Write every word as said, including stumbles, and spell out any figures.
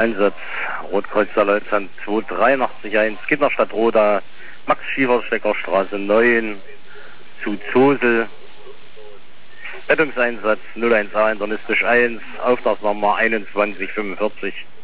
Einsatz Rotkreuz Deutschland zwei drei acht eins, Kinderstadt Roda, Max Schieferstecker Straße neun zu Zosel. Rettungseinsatz null eins A internistisch eins, Auftragsnummer einundzwanzig fünfundvierzig.